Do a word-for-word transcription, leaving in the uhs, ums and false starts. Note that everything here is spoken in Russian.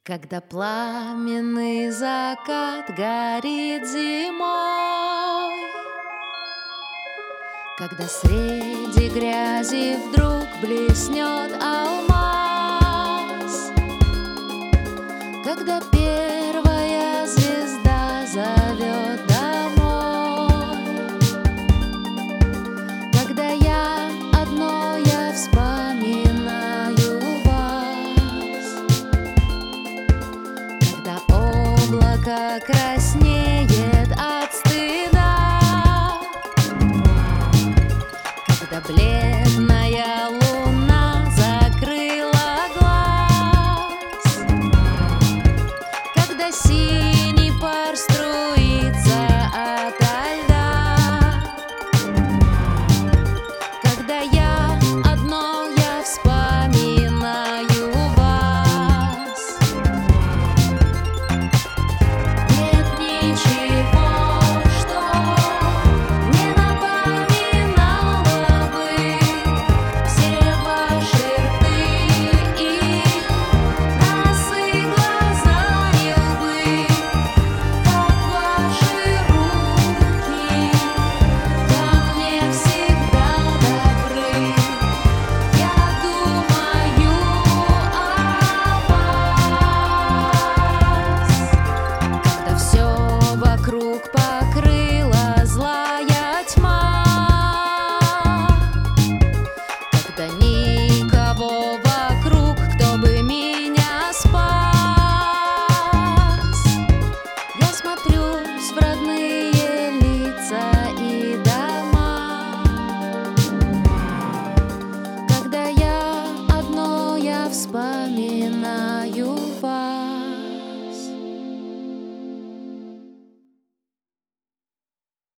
Когда пламенный закат горит зимой, когда среди грязи вдруг блеснет алмаз, когда первая звезда зовет домой, когда я одно я вспоминаю вас, когда облако краснеет